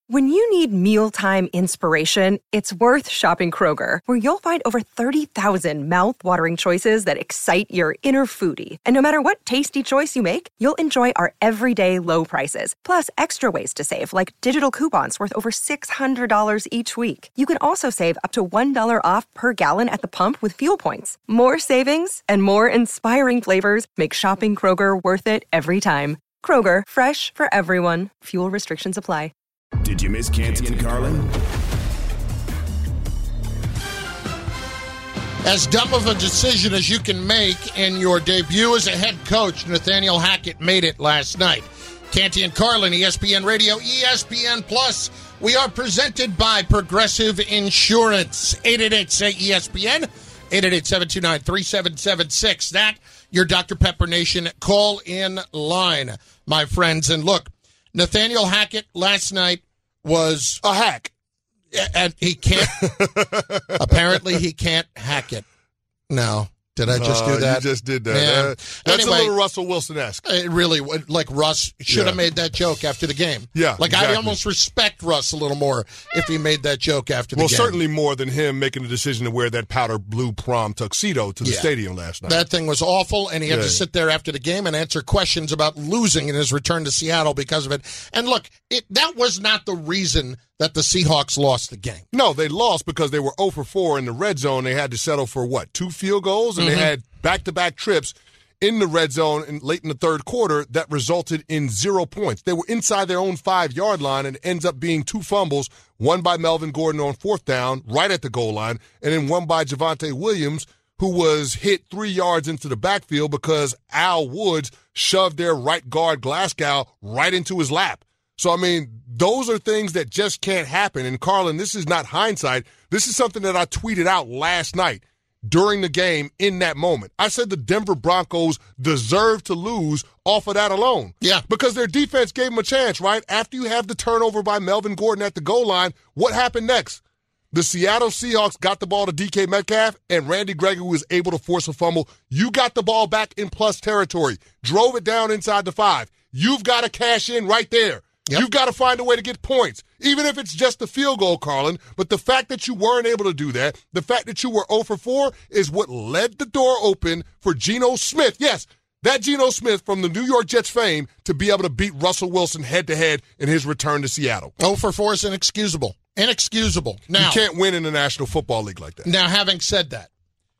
When you need mealtime inspiration, it's worth shopping Kroger, where you'll find over 30,000 mouth-watering choices that excite your inner foodie. And no matter what tasty choice you make, you'll enjoy our everyday low prices, plus extra ways to save, like digital coupons worth over $600 each week. You can also save up to $1 off per gallon at the pump with fuel points. More savings and more inspiring flavors make shopping Kroger worth it every time. Kroger, fresh for everyone. Fuel restrictions apply. Did you miss Canty and Carlin? As dumb of a decision as you can make in your debut as a head coach, Nathaniel Hackett made it last night. Canty and Carlin, ESPN Radio, ESPN Plus. We are presented by Progressive Insurance. 888-SAY-ESPN, 888-729-3776. That, your Dr. Pepper Nation call-in line, my friends. And look, Nathaniel Hackett last night was a hack. And he can't, apparently he can't hack it. No. Did I just do that? You just did that. Yeah. That's Anyway, a little Russell Wilson-esque. It really, like Russ should have made that joke after the game. Yeah, Like exactly. I almost respect Russ a little more if he made that joke after the game. Well, certainly more than him making the decision to wear that powder blue prom tuxedo to the stadium last night. That thing was awful, and he had to sit there after the game and answer questions about losing in his return to Seattle because of it. And look, that was not the reason that the Seahawks lost the game. No, they lost because they were 0 for 4 in the red zone. They had to settle for, 2 field goals? And they had back-to-back trips in the red zone late in the third quarter that resulted in 0 points. They were inside their own 5-yard line, and it ends up being 2 fumbles, one by Melvin Gordon on 4th down, right at the goal line, and then one by Javonte Williams, who was hit 3 yards into the backfield because Al Woods shoved their right guard Glasgow right into his lap. So, I mean, those are things that just can't happen. And, Carlin, this is not hindsight. This is something that I tweeted out last night during the game in that moment. I said the Denver Broncos deserve to lose off of that alone. Yeah. Because their defense gave them a chance, right? After you have the turnover by Melvin Gordon at the goal line, what happened next? The Seattle Seahawks got the ball to DK Metcalf, and Randy Gregory was able to force a fumble. You got the ball back in plus territory, drove it down inside the 5. You've got to cash in right there. Yep. You've got to find a way to get points, even if it's just a field goal, Carlin. But the fact that you weren't able to do that, the fact that you were 0 for 4 is what led the door open for Geno Smith. Yes, that Geno Smith from the New York Jets fame to be able to beat Russell Wilson head-to-head in his return to Seattle. 0 for 4 is inexcusable. Inexcusable. Now, you can't win in the National Football League like that. Now, having said that,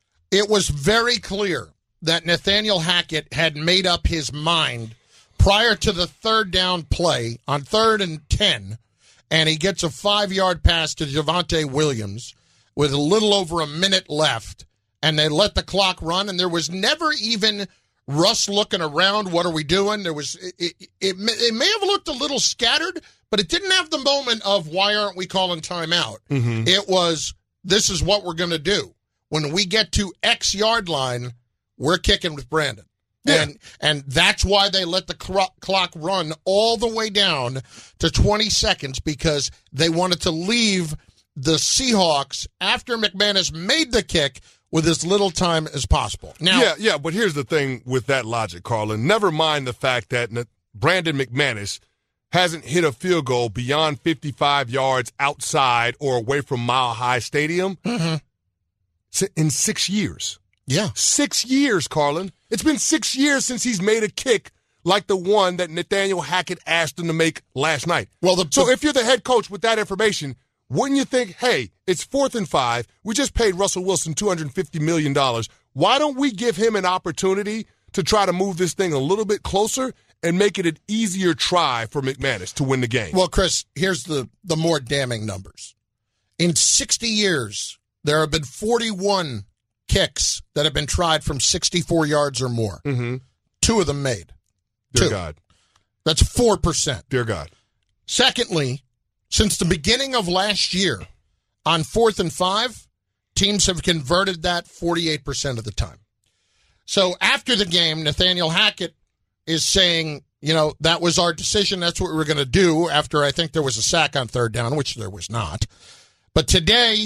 it was very clear that Nathaniel Hackett had made up his mind prior to the third down play on 3rd and 10, and he gets a 5-yard pass to Javonte Williams with a little over a minute left, and they let the clock run, and there was never even Russ looking around, what are we doing? There was it may have looked a little scattered, but it didn't have the moment of why aren't we calling timeout? Mm-hmm. It was, this is what we're going to do. When we get to X yard line, we're kicking with Brandon. Yeah. And that's why they let the clock run all the way down to 20 seconds, because they wanted to leave the Seahawks, after McManus made the kick, with as little time as possible. Now, yeah, but here's the thing with that logic, Carlin. Never mind the fact that Brandon McManus hasn't hit a field goal beyond 55 yards outside or away from Mile High Stadium in 6 years. Yeah. 6 years, Carlin. It's been 6 years since he's made a kick like the one that Nathaniel Hackett asked him to make last night. So if you're the head coach with that information, wouldn't you think, hey, it's 4th and 5. We just paid Russell Wilson $250 million. Why don't we give him an opportunity to try to move this thing a little bit closer and make it an easier try for McManus to win the game? Well, Chris, here's the more damning numbers. In 60 years, there have been 41 kicks that have been tried from 64 yards or more. Mm-hmm. 2 of them made. Dear God. That's 4%. Dear God. Secondly, since the beginning of last year, on 4th and 5, teams have converted that 48% of the time. So after the game, Nathaniel Hackett is saying, that was our decision. That's what we were going to do after I think there was a sack on 3rd down, which there was not. But today,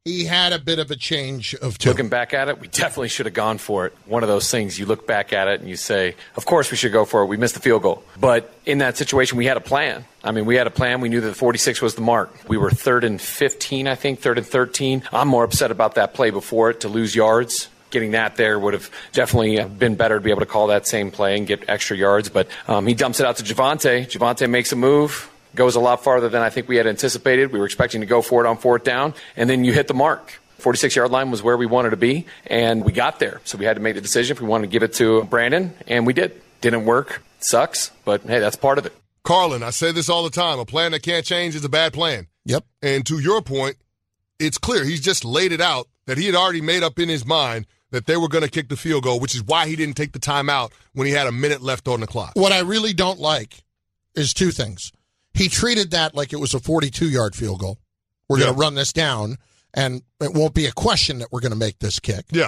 he had a bit of a change of tune. Looking back at it, we definitely should have gone for it. One of those things, you look back at it and you say, of course we should go for it. We missed the field goal. But in that situation, we had a plan. We had a plan. We knew that 46 was the mark. We were 3rd and 15, I think, 3rd and 13. I'm more upset about that play before it to lose yards. Getting that there would have definitely been better to be able to call that same play and get extra yards. But he dumps it out to Javonte. Javonte makes a move. Goes a lot farther than I think we had anticipated. We were expecting to go for it on 4th down, and then you hit the mark. 46-yard line was where we wanted to be, and we got there. So we had to make the decision if we wanted to give it to Brandon, and we did. Didn't work. Sucks, but hey, that's part of it. Carlin, I say this all the time. A plan that can't change is a bad plan. Yep. And to your point, it's clear. He's just laid it out that he had already made up in his mind that they were going to kick the field goal, which is why he didn't take the timeout when he had a minute left on the clock. What I really don't like is two things. He treated that like it was a 42-yard field goal. We're going to run this down, and it won't be a question that we're going to make this kick. Yeah.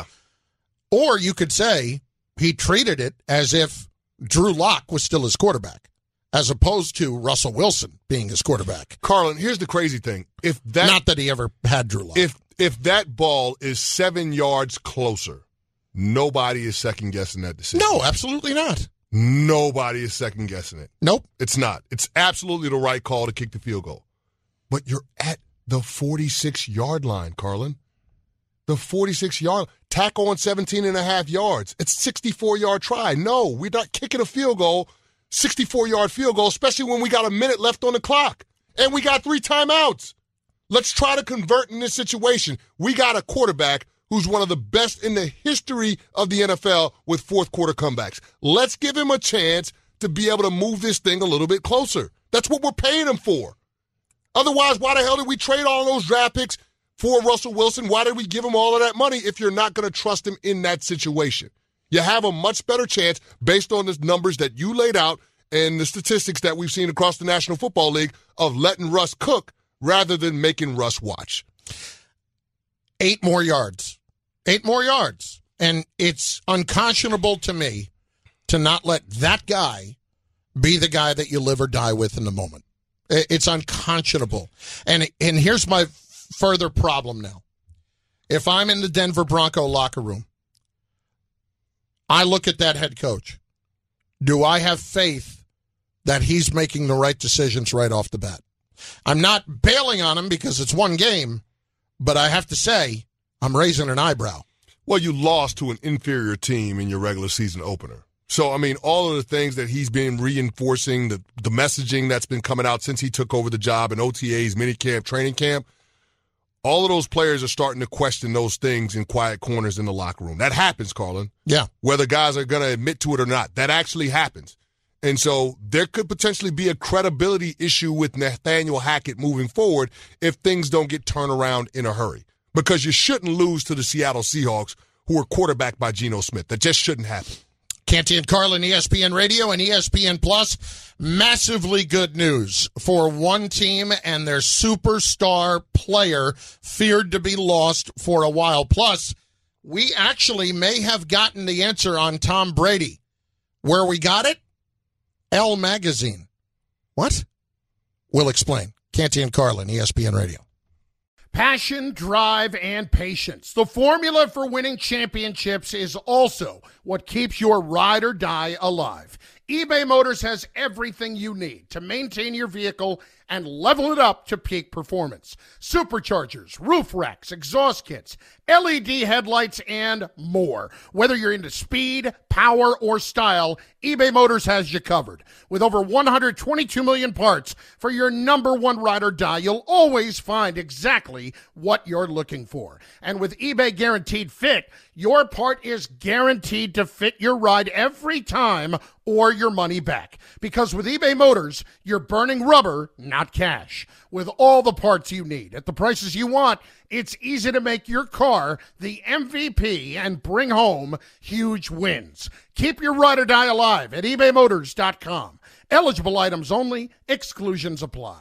Or you could say he treated it as if Drew Lock was still his quarterback, as opposed to Russell Wilson being his quarterback. Carlin, here's the crazy thing. Not that he ever had Drew Lock. If that ball is 7 yards closer, nobody is second-guessing that decision. No, absolutely not. Nobody is second-guessing it. Nope. It's not. It's absolutely the right call to kick the field goal. But you're at the 46-yard line, Carlin. The 46-yard tackle on 17.5 yards. It's 64-yard try. No, we're not kicking a field goal, 64-yard field goal, especially when we got a minute left on the clock. And we got 3 timeouts. Let's try to convert in this situation. We got a quarterback who's one of the best in the history of the NFL with fourth-quarter comebacks. Let's give him a chance to be able to move this thing a little bit closer. That's what we're paying him for. Otherwise, why the hell did we trade all those draft picks for Russell Wilson? Why did we give him all of that money if you're not going to trust him in that situation? You have a much better chance based on the numbers that you laid out and the statistics that we've seen across the National Football League of letting Russ cook rather than making Russ watch. 8 more yards. 8 more yards. And it's unconscionable to me to not let that guy be the guy that you live or die with in the moment. It's unconscionable. And here's my further problem now. If I'm in the Denver Bronco locker room, I look at that head coach. Do I have faith that he's making the right decisions right off the bat? I'm not bailing on him because it's one game, but I have to say, I'm raising an eyebrow. Well, you lost to an inferior team in your regular season opener. So, all of the things that he's been reinforcing, the messaging that's been coming out since he took over the job in OTAs, minicamp, training camp, all of those players are starting to question those things in quiet corners in the locker room. That happens, Carlin. Yeah. Whether guys are going to admit to it or not, that actually happens. And so there could potentially be a credibility issue with Nathaniel Hackett moving forward if things don't get turned around in a hurry. Because you shouldn't lose to the Seattle Seahawks, who are quarterbacked by Geno Smith. That just shouldn't happen. Canty and Carlin, ESPN Radio and ESPN Plus. Massively good news for one team and their superstar player feared to be lost for a while. Plus, we actually may have gotten the answer on Tom Brady. Where we got it? Elle Magazine. What? We'll explain. Canty and Carlin, ESPN Radio. Passion, drive, and patience. The formula for winning championships is also what keeps your ride or die alive. eBay Motors has everything you need to maintain your vehicle and level it up to peak performance. Superchargers, roof racks, exhaust kits, LED headlights, and more. Whether you're into speed, power, or style, eBay Motors has you covered. With over 122 million parts for your number one ride or die, you'll always find exactly what you're looking for. And with eBay Guaranteed Fit, your part is guaranteed to fit your ride every time or your money back. Because with eBay Motors, you're burning rubber, not cash. With all the parts you need at the prices you want, it's easy to make your car the MVP and bring home huge wins. Keep your ride or die alive at ebaymotors.com. Eligible items only. Exclusions apply.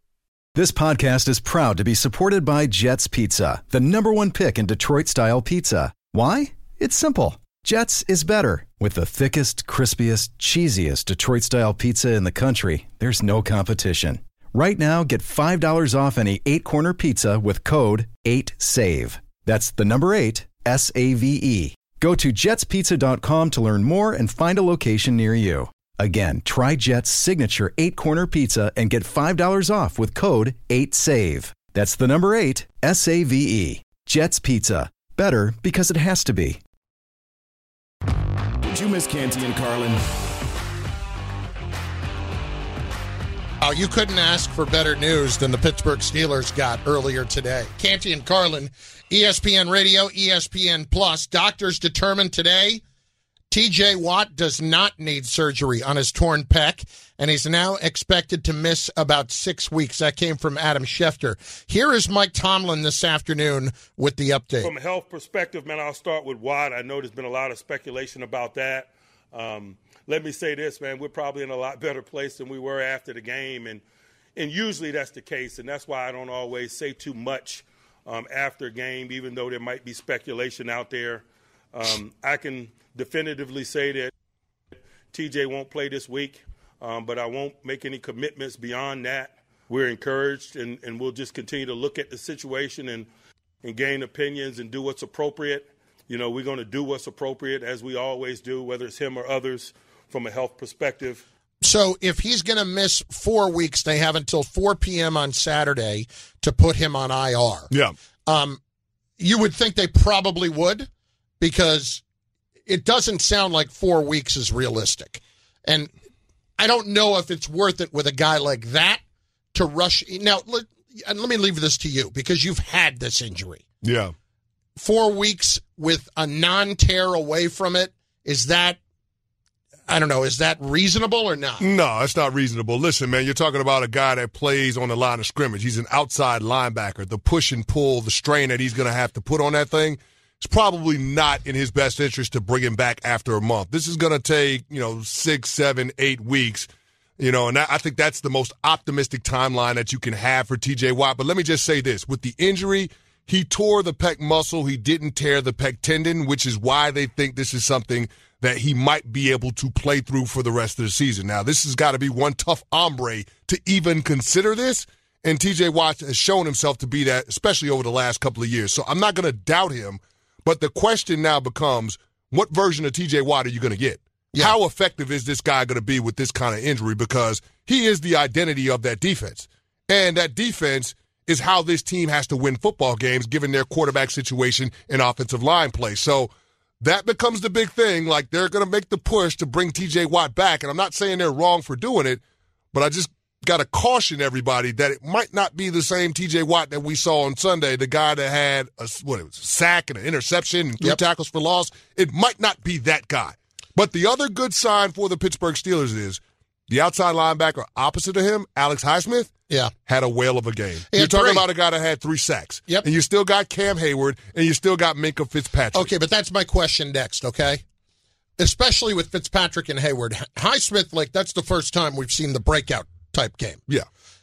This podcast is proud to be supported by Jets Pizza, the #1 pick in Detroit-style pizza. Why? It's simple. Jets is better. With the thickest, crispiest, cheesiest Detroit-style pizza in the country, there's no competition. Right now, get $5 off any 8-corner pizza with code 8SAVE. That's the number 8, S-A-V-E. Go to jetspizza.com to learn more and find a location near you. Again, try Jet's signature 8-corner pizza and get $5 off with code 8SAVE. That's the number 8, S-A-V-E. Jet's Pizza. Better because it has to be. Did you miss Canty and Carlin? Oh, you couldn't ask for better news than the Pittsburgh Steelers got earlier today. Canty and Carlin, ESPN Radio, ESPN Plus. Doctors determined today T.J. Watt does not need surgery on his torn pec, and he's now expected to miss about 6 weeks. That came from Adam Schefter. Here is Mike Tomlin this afternoon with the update. From a health perspective, man, I'll start with Watt. I know there's been a lot of speculation about that. Let me say this, man, we're probably in a lot better place than we were after the game, and usually that's the case, and that's why I don't always say too much after a game, even though there might be speculation out there. I can definitively say that TJ won't play this week, but I won't make any commitments beyond that. We're encouraged, and we'll just continue to look at the situation and gain opinions and do what's appropriate. You know, we're going to do what's appropriate, as we always do, whether it's him or others, from a health perspective. So if he's going to miss 4 weeks, they have until 4 p.m. on Saturday to put him on IR. Yeah. You would think they probably would, because it doesn't sound like 4 weeks is realistic. And I don't know if it's worth it with a guy like that to rush. Now, let me leave this to you, because you've had this injury. Yeah. 4 weeks with a non-tear away from it, is that, I don't know, is that reasonable or not? No, it's not reasonable. Listen, man, you're talking about a guy that plays on the line of scrimmage. He's an outside linebacker. The push and pull, the strain that he's going to have to put on that thing, it's probably not in his best interest to bring him back after a month. This is going to take, 6, 7, 8 weeks, and I think that's the most optimistic timeline that you can have for TJ Watt. But let me just say this. With the injury, he tore the pec muscle. He didn't tear the pec tendon, which is why they think this is something that he might be able to play through for the rest of the season. Now, this has got to be one tough hombre to even consider this, and TJ Watt has shown himself to be that, especially over the last couple of years. So I'm not going to doubt him, but the question now becomes, what version of TJ Watt are you going to get? Yeah. How effective is this guy going to be with this kind of injury? Because he is the identity of that defense, and that defense is how this team has to win football games given their quarterback situation and offensive line play. So that becomes the big thing. Like, they're going to make the push to bring T.J. Watt back, and I'm not saying they're wrong for doing it, but I just got to caution everybody that it might not be the same T.J. Watt that we saw on Sunday, the guy that had a sack and an interception and 3 tackles for loss. It might not be that guy. But the other good sign for the Pittsburgh Steelers is the outside linebacker opposite of him, Alex Highsmith, had a whale of a game. You're talking about a guy that had 3 sacks. Yep. And you still got Cam Hayward, and you still got Minkah Fitzpatrick. Okay, but that's my question next, okay? Especially with Fitzpatrick and Hayward. Highsmith, that's the first time we've seen the breakout type game. Yeah.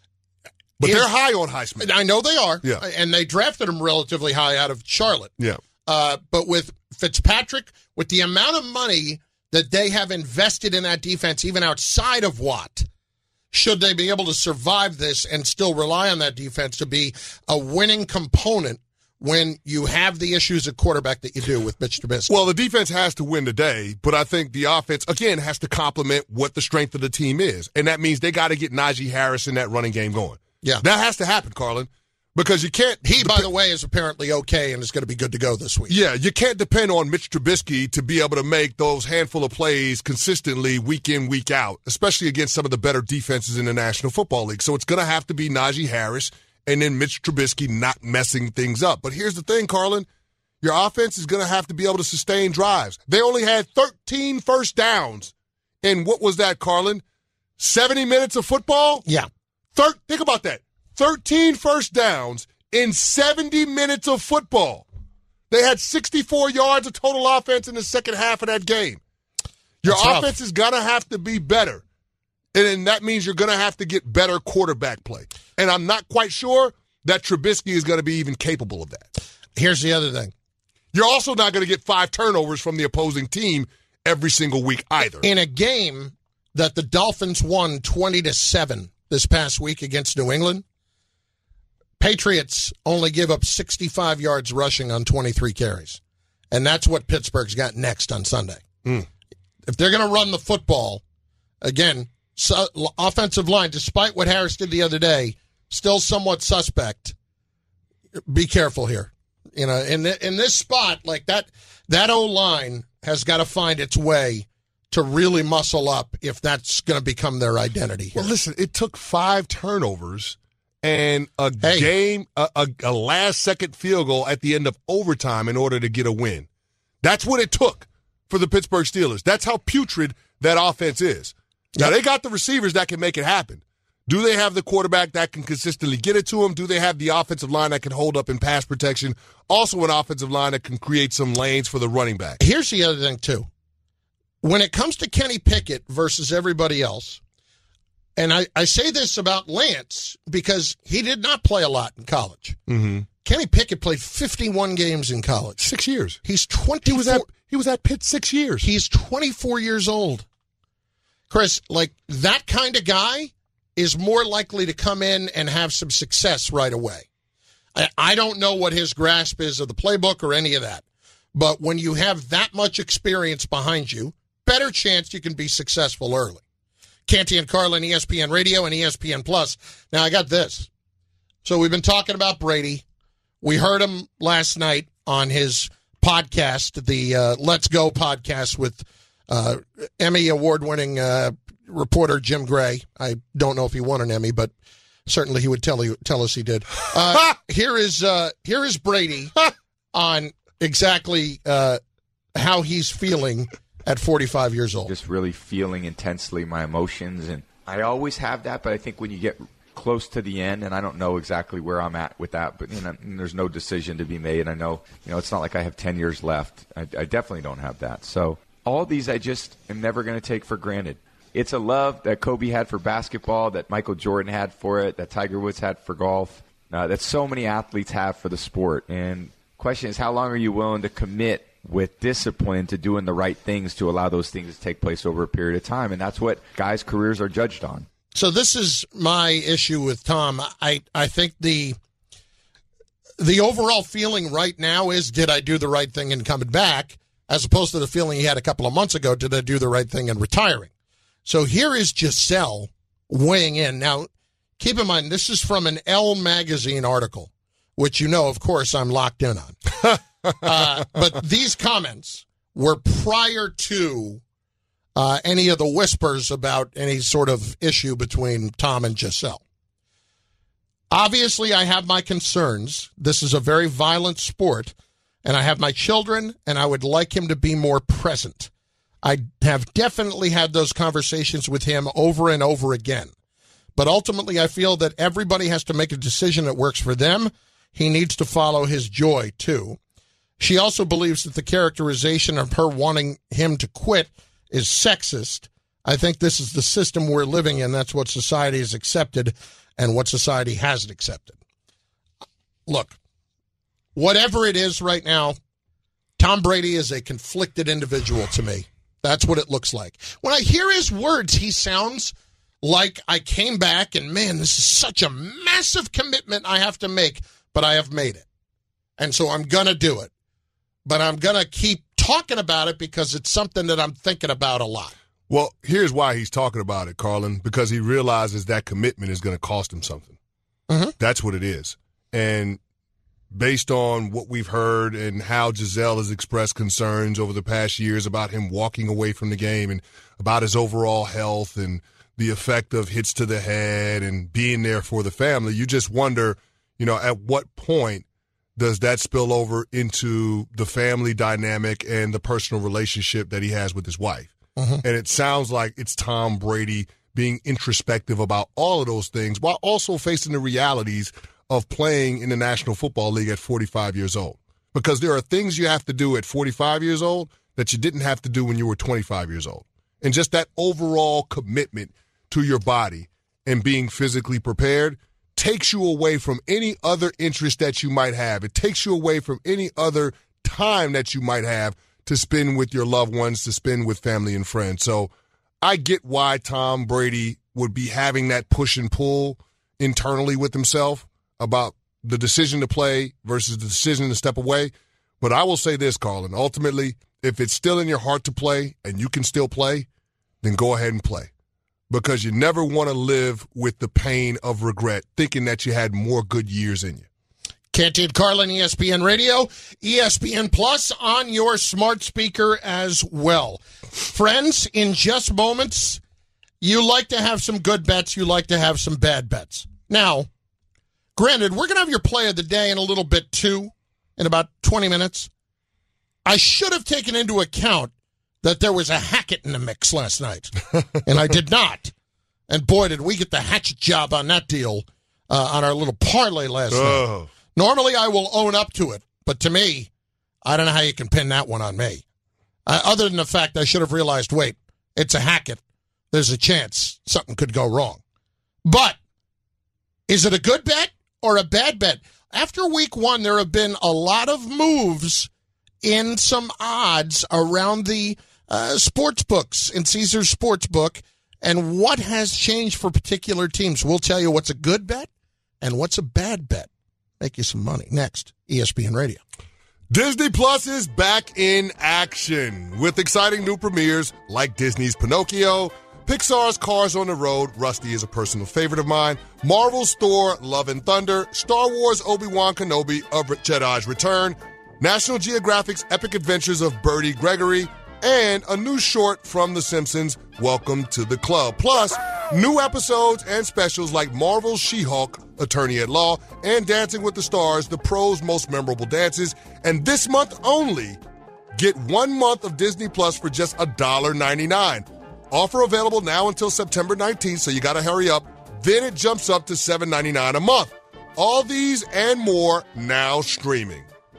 But they're high on Highsmith. I know they are. Yeah. And they drafted him relatively high out of Charlotte. Yeah. But with Fitzpatrick, with the amount of money that they have invested in that defense, even outside of Watt, should they be able to survive this and still rely on that defense to be a winning component when you have the issues at quarterback that you do with Mitch Trubisky? Well, the defense has to win today, but I think the offense, again, has to complement what the strength of the team is. And that means they got to get Najee Harris in that running game going. Yeah. That has to happen, Carlin. Because you can't... He, by the way, is apparently okay and is going to be good to go this week. Yeah, you can't depend on Mitch Trubisky to be able to make those handful of plays consistently week in, week out, especially against some of the better defenses in the National Football League. So it's going to have to be Najee Harris and then Mitch Trubisky not messing things up. But here's the thing, Carlin. Your offense is going to have to be able to sustain drives. They only had 13 first downs in, what was that, Carlin? 70 minutes of football? Yeah. Think about that. 13 first downs in 70 minutes of football. They had 64 yards of total offense in the second half of that game. Your offense is going to have to be better. And then that means you're going to have to get better quarterback play. And I'm not quite sure that Trubisky is going to be even capable of that. Here's the other thing. You're also not going to get 5 turnovers from the opposing team every single week either. In a game that the Dolphins won 20-7 this past week against New England. Patriots only give up 65 yards rushing on 23 carries. And that's what Pittsburgh's got next on Sunday. If they're going to run the football, again, offensive line, despite what Harris did the other day, still somewhat suspect. Be careful here. You know, in this spot, like that O-line has got to find its way to really muscle up if that's going to become their identity here. Well, listen, it took 5 turnovers and a last-second field goal at the end of overtime in order to get a win. That's what it took for the Pittsburgh Steelers. That's how putrid that offense is. Now, they got the receivers that can make it happen. Do they have the quarterback that can consistently get it to them? Do they have the offensive line that can hold up in pass protection? Also an offensive line that can create some lanes for the running back. Here's the other thing, too. When it comes to Kenny Pickett versus everybody else, and I say this about Lance because he did not play a lot in college. Mm-hmm. Kenny Pickett played 51 games in college. 6 years. He's 24. He was at Pitt 6 years. He's 24 years old. Chris, like that kind of guy is more likely to come in and have some success right away. I don't know what his grasp is of the playbook or any of that. But when you have that much experience behind you, better chance you can be successful early. Canty and Carlin, ESPN Radio and ESPN Plus. Now, I got this. So we've been talking about Brady. We heard him last night on his podcast, the Let's Go podcast with Emmy award-winning reporter Jim Gray. I don't know if he won an Emmy, but certainly he would tell us he did. Here is Brady on exactly how he's feeling at 45 years old. Just really feeling intensely my emotions, and I always have that, but I think when you get close to the end, and I don't know exactly where I'm at with that, but there's no decision to be made. I know, it's not like I have 10 years left. I definitely don't have that. So all these I just am never going to take for granted. It's a love that Kobe had for basketball, that Michael Jordan had for it, that Tiger Woods had for golf, that so many athletes have for the sport. And the question is, how long are you willing to commit with discipline to doing the right things to allow those things to take place over a period of time? And that's what guys' careers are judged on. So this is my issue with Tom. I think the overall feeling right now is, did I do the right thing in coming back, as opposed to the feeling he had a couple of months ago, did I do the right thing in retiring? So here is Giselle weighing in. Now, keep in mind, this is from an Elle magazine article, which of course, I'm locked in on. But these comments were prior to any of the whispers about any sort of issue between Tom and Giselle. Obviously, I have my concerns. This is a very violent sport, and I have my children, and I would like him to be more present. I have definitely had those conversations with him over and over again. But ultimately, I feel that everybody has to make a decision that works for them. He needs to follow his joy, too. She also believes that the characterization of her wanting him to quit is sexist. I think this is the system we're living in. That's what society has accepted and what society hasn't accepted. Look, whatever it is right now, Tom Brady is a conflicted individual to me. That's what it looks like. When I hear his words, he sounds like I came back and, man, this is such a massive commitment I have to make, but I have made it. And so I'm going to do it. But I'm going to keep talking about it because it's something that I'm thinking about a lot. Well, here's why he's talking about it, Carlin, because he realizes that commitment is going to cost him something. Mm-hmm. That's what it is. And based on what we've heard and how Giselle has expressed concerns over the past years about him walking away from the game and about his overall health and the effect of hits to the head and being there for the family, you just wonder, at what point does that spill over into the family dynamic and the personal relationship that he has with his wife? Mm-hmm. And it sounds like it's Tom Brady being introspective about all of those things while also facing the realities of playing in the National Football League at 45 years old. Because there are things you have to do at 45 years old that you didn't have to do when you were 25 years old. And just that overall commitment to your body and being physically prepared takes you away from any other interest that you might have. It takes you away from any other time that you might have to spend with your loved ones, to spend with family and friends. So I get why Tom Brady would be having that push and pull internally with himself about the decision to play versus the decision to step away. But I will say this, Carlin. Ultimately, if it's still in your heart to play and you can still play, then go ahead and play. Because you never want to live with the pain of regret, thinking that you had more good years in you. Canty and Carlin, ESPN Radio, ESPN Plus on your smart speaker as well. Friends, in just moments, you like to have some good bets, you like to have some bad bets. Now, granted, we're going to have your play of the day in a little bit too, in about 20 minutes. I should have taken into account that there was a Hackett in the mix last night, and I did not. And boy, did we get the hatchet job on that deal on our little parlay last night. Normally, I will own up to it, but to me, I don't know how you can pin that one on me. Other than the fact I should have realized, wait, it's a Hackett. There's a chance something could go wrong. But is it a good bet or a bad bet? After week one, there have been a lot of moves in some odds around the sports books in Caesars Sportsbook, and what has changed for particular teams. We'll tell you what's a good bet and what's a bad bet. Make you some money. Next, ESPN Radio. Disney Plus is back in action with exciting new premieres like Disney's Pinocchio, Pixar's Cars on the Road, Rusty is a personal favorite of mine, Marvel's Thor, Love and Thunder, Star Wars Obi-Wan Kenobi, A Jedi's Return, National Geographic's Epic Adventures of Birdie Gregory, and a new short from The Simpsons, Welcome to the Club. Plus, new episodes and specials like Marvel's She-Hulk, Attorney at Law, and Dancing with the Stars, the pros' most memorable dances. And this month only, get 1 month of Disney Plus for just $1.99. Offer available now until September 19th, so you got to hurry up. Then it jumps up to $7.99 a month. All these and more now streaming.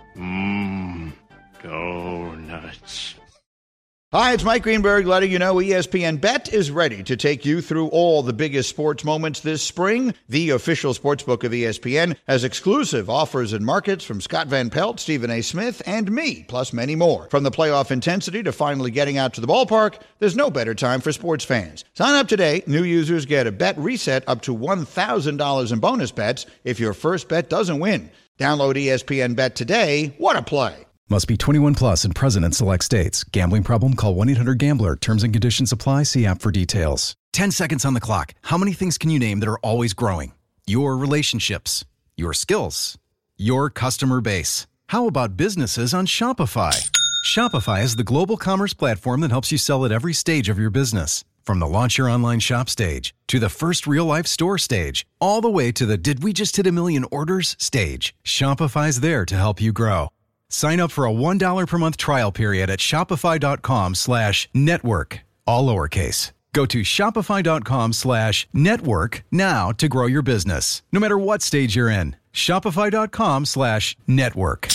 Go nuts. Hi, it's Mike Greenberg letting you know ESPN Bet is ready to take you through all the biggest sports moments this spring. The official sportsbook of ESPN has exclusive offers and markets from Scott Van Pelt, Stephen A. Smith, and me, plus many more. From the playoff intensity to finally getting out to the ballpark, there's no better time for sports fans. Sign up today. New users get a bet reset up to $1,000 in bonus bets if your first bet doesn't win. Download ESPN Bet today. What a play. Must be 21 plus and present in select states. Gambling problem? Call 1-800-GAMBLER. Terms and conditions apply. See app for details. 10 seconds on the clock. How many things can you name that are always growing? Your relationships, your skills, your customer base. How about businesses on Shopify? Shopify is the global commerce platform that helps you sell at every stage of your business. From the launch your online shop stage to the first real-life store stage, all the way to the did we just hit a million orders stage. Shopify's there to help you grow. Sign up for a $1 per month trial period at shopify.com/network, all lowercase. Go to shopify.com/network now to grow your business, no matter what stage you're in. Shopify.com/network.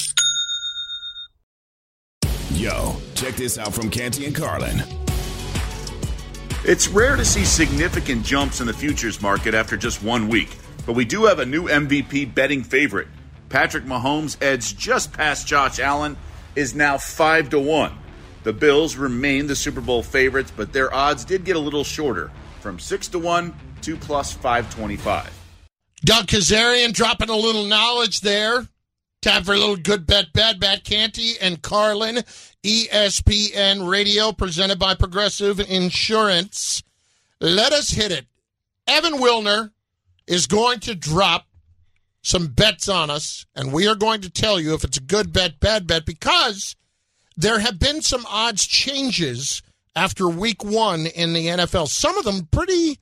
Yo, check this out from Canty and Carlin. It's rare to see significant jumps in the futures market after just 1 week, but we do have a new MVP betting favorite. Patrick Mahomes' edge just past Josh Allen is now 5-1. The Bills remain the Super Bowl favorites, but their odds did get a little shorter, from 6-1 to plus 525. Doug Kazarian dropping a little knowledge there. Time for a little good bet, bad bet. Canty and Carlin, ESPN Radio, presented by Progressive Insurance. Let us hit it. Evan Wilner is going to drop some bets on us, and we are going to tell you if it's a good bet, bad bet, because there have been some odds changes after week one in the NFL. Some of them pretty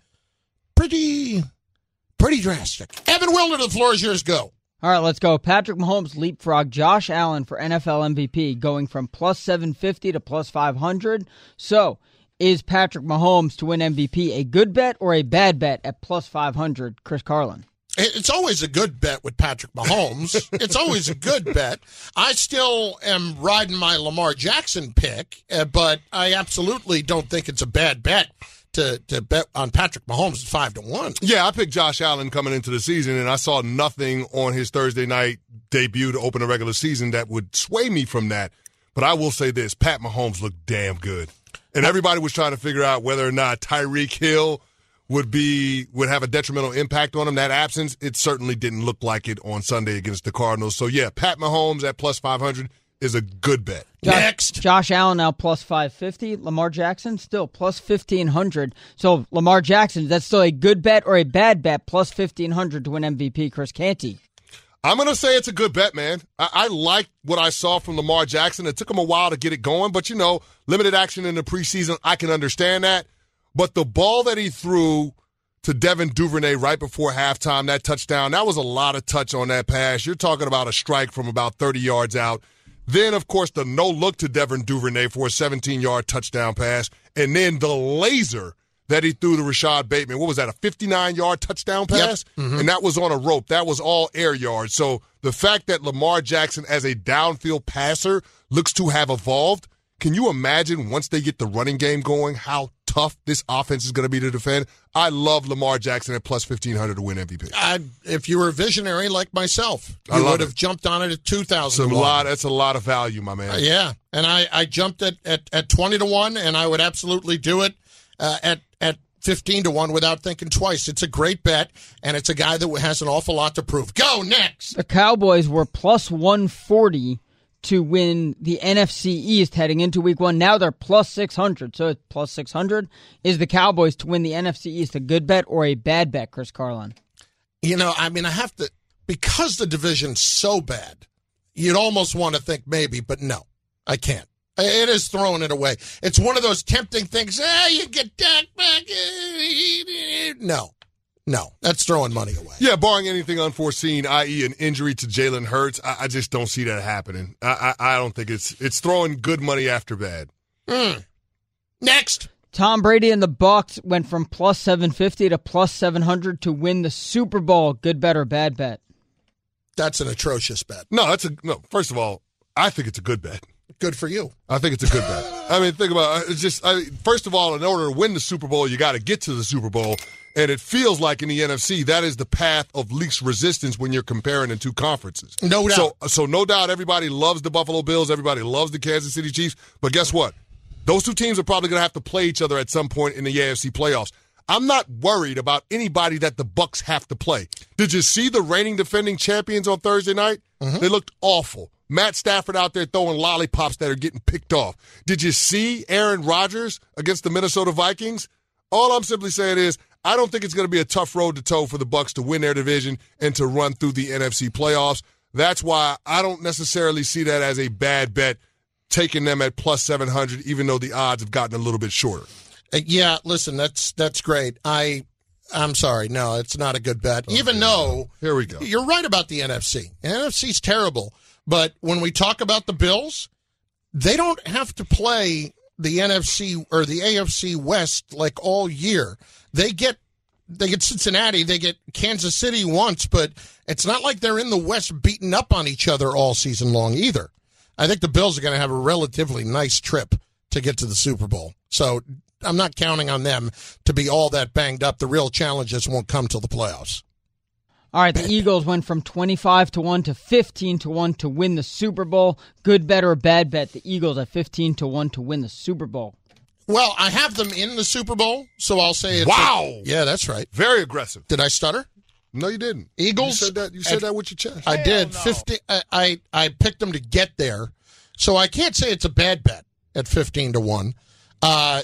drastic. Evan Wilner, the floor is yours. Go. All right, let's go. Patrick Mahomes leapfrog Josh Allen for NFL MVP, going from plus 750 to plus 500. So, is Patrick Mahomes to win MVP a good bet or a bad bet at plus 500? Chris Carlin. It's always a good bet with Patrick Mahomes. It's always a good bet. I still am riding my Lamar Jackson pick, but I absolutely don't think it's a bad bet to bet on Patrick Mahomes at 5-1. Yeah, I picked Josh Allen coming into the season, and I saw nothing on his Thursday night debut to open the regular season that would sway me from that. But I will say this, Pat Mahomes looked damn good. And everybody was trying to figure out whether or not Tyreek Hill would have a detrimental impact on him. That absence, it certainly didn't look like it on Sunday against the Cardinals. So, yeah, Pat Mahomes at plus 500 is a good bet. Next. Josh Allen now plus 550. Lamar Jackson still plus 1,500. So, Lamar Jackson, that's still a good bet or a bad bet, plus 1,500 to win MVP. Chris Canty. I'm going to say it's a good bet, man. I like what I saw from Lamar Jackson. It took him a while to get it going, but, limited action in the preseason, I can understand that. But the ball that he threw to Devin Duvernay right before halftime, that touchdown, that was a lot of touch on that pass. You're talking about a strike from about 30 yards out. Then, of course, the no-look to Devin Duvernay for a 17-yard touchdown pass. And then the laser that he threw to Rashad Bateman. What was that, a 59-yard touchdown pass? Yep. Mm-hmm. And that was on a rope. That was all air yards. So the fact that Lamar Jackson as a downfield passer looks to have evolved, can you imagine once they get the running game going how tough this offense is going to be to defend? I love Lamar Jackson at plus 1,500 to win MVP. If you were a visionary like myself, you would have jumped on it at 2,000. That's a lot of value, my man. Yeah, and I jumped at 20 to 1, and I would absolutely do it at 15 to 1 without thinking twice. It's a great bet, and it's a guy that has an awful lot to prove. Go next. The Cowboys were plus 140 to win the NFC East heading into week 1. Now they're plus 600. So plus 600 is the Cowboys to win the NFC East a good bet or a bad bet, Chris Carlin? I have to, because the division's so bad, you'd almost want to think maybe, but no, I can't. It is throwing it away. It's one of those tempting things. You get Dak back. No, that's throwing money away. Yeah, barring anything unforeseen, i.e. an injury to Jalen Hurts, I just don't see that happening. I don't think it's throwing good money after bad. Next. Tom Brady and the Bucs went from plus 750 to plus 700 to win the Super Bowl. Good bet or bad bet? That's an atrocious bet. No, first of all, I think it's a good bet. Good for you. I think it's a good bet. I mean, think about it. First of all, in order to win the Super Bowl, you got to get to the Super Bowl. And it feels like in the NFC, that is the path of least resistance when you're comparing the two conferences. No doubt. So no doubt everybody loves the Buffalo Bills. Everybody loves the Kansas City Chiefs. But guess what? Those two teams are probably going to have to play each other at some point in the AFC playoffs. I'm not worried about anybody that the Bucs have to play. Did you see the reigning defending champions on Thursday night? Mm-hmm. They looked awful. Matt Stafford out there throwing lollipops that are getting picked off. Did you see Aaron Rodgers against the Minnesota Vikings? All I'm simply saying is I don't think it's going to be a tough road to toe for the Bucs to win their division and to run through the NFC playoffs. That's why I don't necessarily see that as a bad bet, taking them at plus 700, even though the odds have gotten a little bit shorter. Yeah, listen, that's great. I'm sorry. No, it's not a good bet. Okay. Even though here we go. You're right about the NFC. The NFC's terrible. But when we talk about the Bills, they don't have to play the NFC or the AFC West like all year. They get Cincinnati, they get Kansas City once, but it's not like they're in the West beating up on each other all season long either. I think the Bills are going to have a relatively nice trip to get to the Super Bowl. So I'm not counting on them to be all that banged up. The real challenges won't come till the playoffs. All right, the Eagles went from 25 to 1 to 15 to 1 to win the Super Bowl. Good bet or bad bet? The Eagles at 15 to 1 to win the Super Bowl. Well, I have them in the Super Bowl, so I'll say it's wow. Yeah, that's right. Very aggressive. Did I stutter? No, you didn't. Eagles. You said that with your chest. I did. No. 50. I picked them to get there, so I can't say it's a bad bet at 15 to 1. I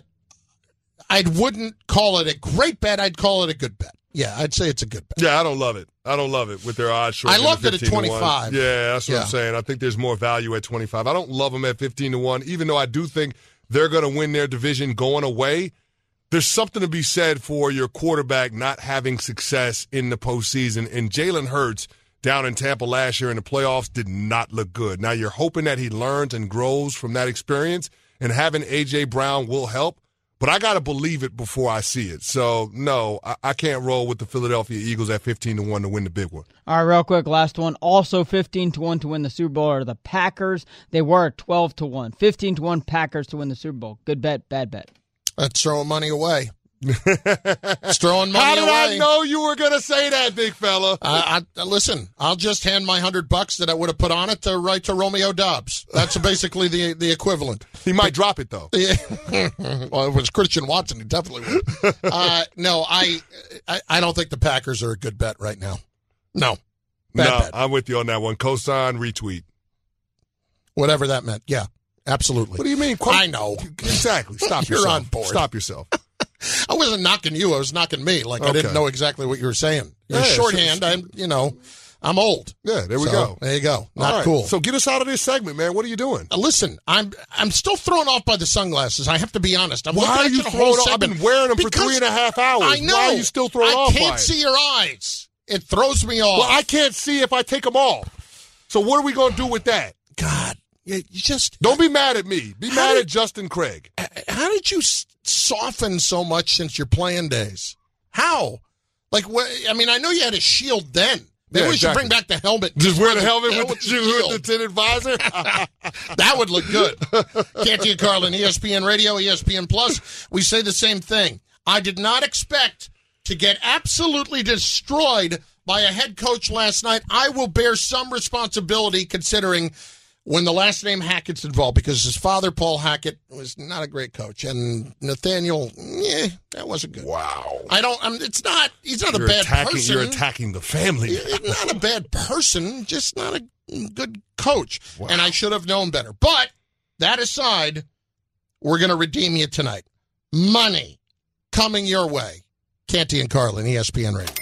wouldn't call it a great bet. I'd call it a good bet. Yeah, I'd say it's a good bet. Yeah, I don't love it. With their odds short. I loved it at 25. Yeah, that's what I'm saying. I think there's more value at 25. I don't love them at 15 to 1, even though I do think they're going to win their division going away. There's something to be said for your quarterback not having success in the postseason. And Jalen Hurts down in Tampa last year in the playoffs did not look good. Now you're hoping that he learns and grows from that experience, and having A.J. Brown will help. But I got to believe it before I see it. So, no, I can't roll with the Philadelphia Eagles at 15 to 1 to win the big one. All right, real quick, last one. Also 15 to 1 to win the Super Bowl are the Packers. They were 12 to 1. 15 to 1 Packers to win the Super Bowl. Good bet, bad bet? That's throwing money away. It's throwing money How did away. I know you were going to say that, big fella? Listen, I'll just hand my $100 that I would have put on it to write to Romeo Dobbs. That's basically the equivalent. He might drop it, though. Yeah. Well, if it was Christian Watson, he definitely would. No, I don't think the Packers are a good bet right now. No. Bad bet. I'm with you on that one. Cosign, retweet. Whatever that meant. Yeah, absolutely. What do you mean? I know. Exactly. Stop You're yourself. on board. Stop yourself. I wasn't knocking you. I was knocking me. Like, I didn't know exactly what you were saying. You're shorthand. I'm old. Yeah, there we go. There you go. Not All right. cool. So get us out of this segment, man. What are you doing? Listen, I'm still thrown off by the sunglasses. I have to be honest. Why are you thrown off? I've been wearing them for 3.5 hours. I know. Why are you still thrown off by it? I can't see your eyes. It throws me off. Well, I can't see if I take them off. So what are we going to do with that? God, you just... Don't be mad at me. Be mad at Justin Craig. How did you soften so much since your playing days? How? Like, I mean, I know you had a shield then. Maybe we should bring back the helmet. Just wear the helmet with the tinted visor? That would look good. Canty and Carlin, ESPN Radio, ESPN Plus. We say the same thing. I did not expect to get absolutely destroyed by a head coach last night. I will bear some responsibility considering when the last name Hackett's involved, because his father, Paul Hackett, was not a great coach. And Nathaniel, that wasn't good. Wow. He's not a bad person. You're attacking the family. He's not a bad person, just not a good coach. Wow. And I should have known better. But that aside, we're going to redeem you tonight. Money coming your way. Canty and Carlin, ESPN Radio.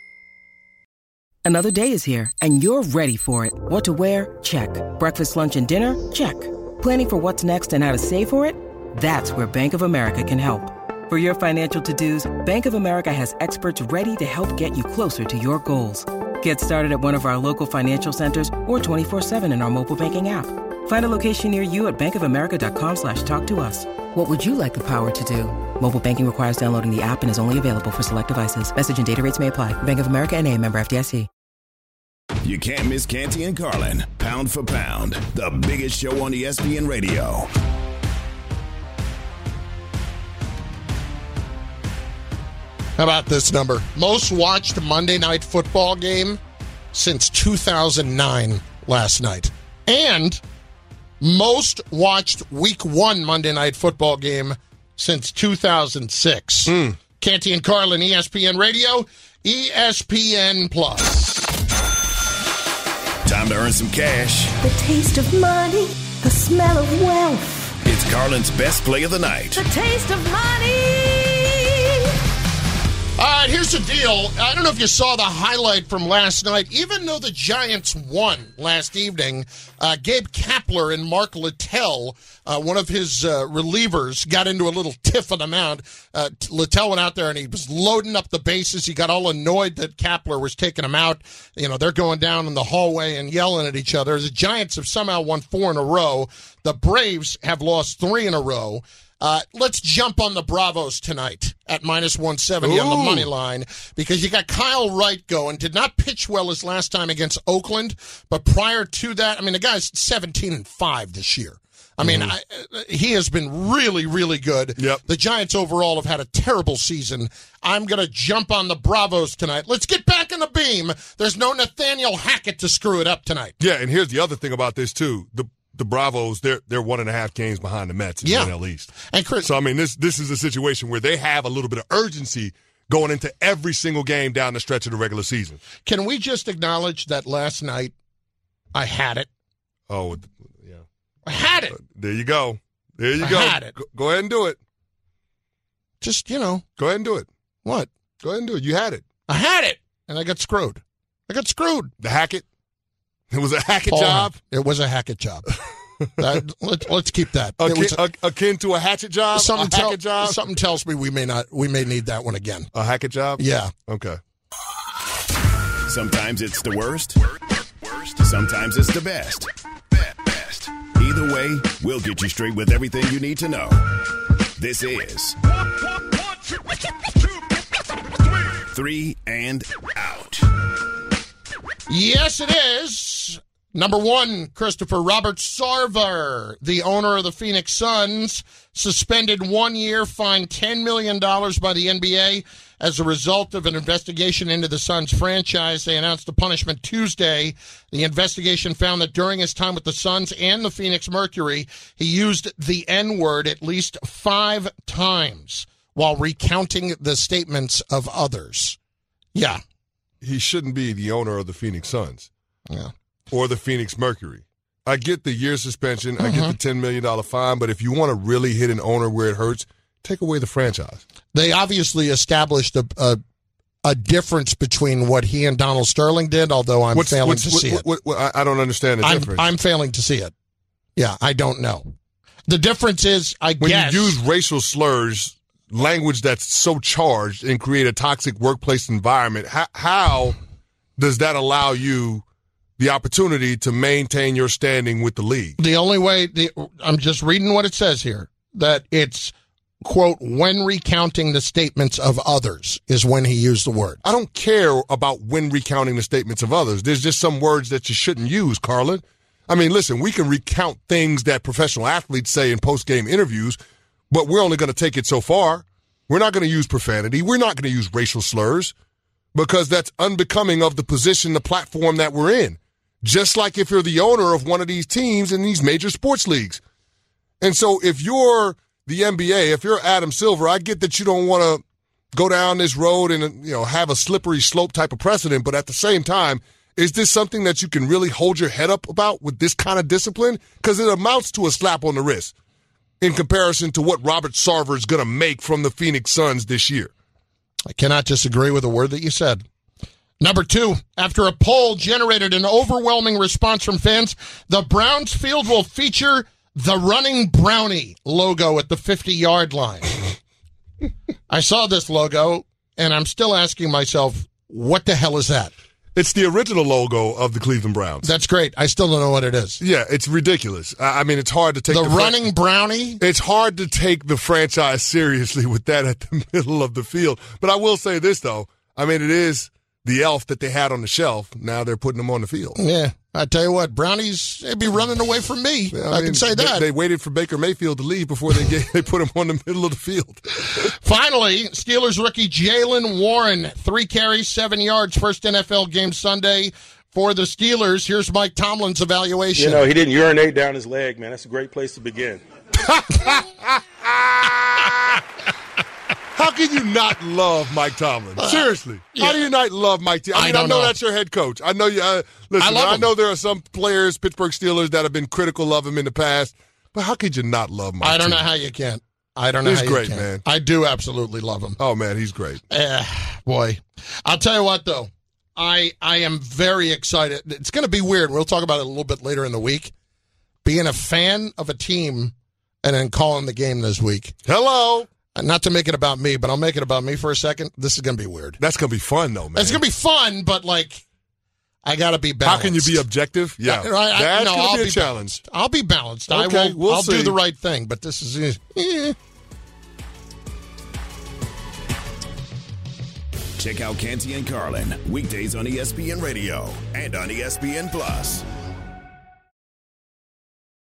Another day is here, and you're ready for it. What to wear? Check. Breakfast, lunch, and dinner? Check. Planning for what's next and how to save for it? That's where Bank of America can help. For your financial to-dos, Bank of America has experts ready to help get you closer to your goals. Get started at one of our local financial centers or 24/7 in our mobile banking app. Find a location near you at bankofamerica.com/talktous. What would you like the power to do? Mobile banking requires downloading the app and is only available for select devices. Message and data rates may apply. Bank of America NA, member FDIC. You can't miss Canty and Carlin. Pound for pound. The biggest show on ESPN Radio. How about this number? Most watched Monday Night Football game since 2009 last night. And most watched Week 1 Monday Night Football game since 2006. Canty and Carlin, ESPN Radio, ESPN Plus. Time to earn some cash. The taste of money, the smell of wealth. It's Carlin's best play of the night. The taste of money. All right, here's the deal. I don't know if you saw the highlight from last night. Even though the Giants won last evening, Gabe Kapler and Mark Littell, one of his relievers, got into a little tiff on the mound. Littell went out there and he was loading up the bases. He got all annoyed that Kapler was taking him out. You know, they're going down in the hallway and yelling at each other. The Giants have somehow won 4 in a row. The Braves have lost 3 in a row. Let's jump on the Bravos tonight at -170 on the money line, because you got Kyle Wright going. Did not pitch well his last time against Oakland, but prior to that, I mean, the guy's 17-5 this year. I mean, he has been really, really good. Yep. The Giants overall have had a terrible season. I'm going to jump on the Bravos tonight. Let's get back in the beam. There's no Nathaniel Hackett to screw it up tonight. Yeah, and here's the other thing about this, too. The Bravos, they're 1.5 games behind the Mets in the NL East. And Chris, so I mean, this is a situation where they have a little bit of urgency going into every single game down the stretch of the regular season. Can we just acknowledge that last night I had it? Oh, yeah, I had it. There you go. There you go. I had it. Go ahead and do it. Just go ahead and do it. What? Go ahead and do it. You had it. I had it, and I got screwed. The Hackett. It was a Hackett Paul, job? It was a Hackett job. Let's keep that. Akin to a hatchet job? Something tells me we may need that one again. A Hackett job? Yeah. Okay. Sometimes it's the worst. Sometimes it's the best. Either way, we'll get you straight with everything you need to know. This is 3 and Out. Yes, it is. Number one, Christopher, Robert Sarver, the owner of the Phoenix Suns, suspended 1 year, fined $10 million by the NBA as a result of an investigation into the Suns franchise. They announced the punishment Tuesday. The investigation found that during his time with the Suns and the Phoenix Mercury, he used the N-word at least 5 times while recounting the statements of others. Yeah. He shouldn't be the owner of the Phoenix Suns. Yeah. Or the Phoenix Mercury. I get the year suspension. I get the $10 million fine. But if you want to really hit an owner where it hurts, take away the franchise. They obviously established a difference between what he and Donald Sterling did, although I'm failing to see it. I don't understand the difference. I'm failing to see it. Yeah, I don't know. The difference is, I guess, when you use racial slurs, language that's so charged, and create a toxic workplace environment, how does that allow you the opportunity to maintain your standing with the league? The only way, I'm just reading what it says here, that it's, quote, when recounting the statements of others is when he used the word. I don't care about when recounting the statements of others. There's just some words that you shouldn't use, Carlin. I mean, listen, we can recount things that professional athletes say in post-game interviews, but we're only going to take it so far. We're not going to use profanity. We're not going to use racial slurs because that's unbecoming of the position, the platform that we're in. Just like if you're the owner of one of these teams in these major sports leagues. And so if you're the NBA, if you're Adam Silver, I get that you don't want to go down this road and, have a slippery slope type of precedent. But at the same time, is this something that you can really hold your head up about with this kind of discipline? Because it amounts to a slap on the wrist in comparison to what Robert Sarver is going to make from the Phoenix Suns this year. I cannot disagree with a word that you said. Number two, after a poll generated an overwhelming response from fans, the Browns field will feature the running brownie logo at the 50-yard line. I saw this logo, and I'm still asking myself, what the hell is that? It's the original logo of the Cleveland Browns. That's great. I still don't know what it is. Yeah, it's ridiculous. I mean, it's hard to take the running brownie. It's hard to take the franchise seriously with that at the middle of the field. But I will say this, though. I mean, it is the elf that they had on the shelf. Now they're putting them on the field. Yeah. I tell you what, brownies, they'd be running away from me. Yeah, I can say that. They waited for Baker Mayfield to leave before they put him on the middle of the field. Finally, Steelers rookie Jaylen Warren, 3 carries, 7 yards, first NFL game Sunday for the Steelers. Here's Mike Tomlin's evaluation. He didn't urinate down his leg, man. That's a great place to begin. How can you not love Mike Tomlin? Seriously. Yeah. How do you not love Mike Tomlin? I know that's your head coach. I know you. Listen, I know there are some players, Pittsburgh Steelers, that have been critical of him in the past, but how could you not love Mike? I don't know how you can't. I don't know how you can. He's great, man. I do absolutely love him. Oh, man, he's great. Boy. I'll tell you what, though. I am very excited. It's going to be weird. We'll talk about it a little bit later in the week. Being a fan of a team and then calling the game this week. Hello. Not to make it about me, but I'll make it about me for a second. This is going to be weird. That's going to be fun, though, man. It's going to be fun, but, I got to be balanced. How can you be objective? Yeah. That's going to be a challenge. I'll be balanced. Okay, I'll do the right thing, but this is... Check out Canty and Carlin, weekdays on ESPN Radio and on ESPN Plus.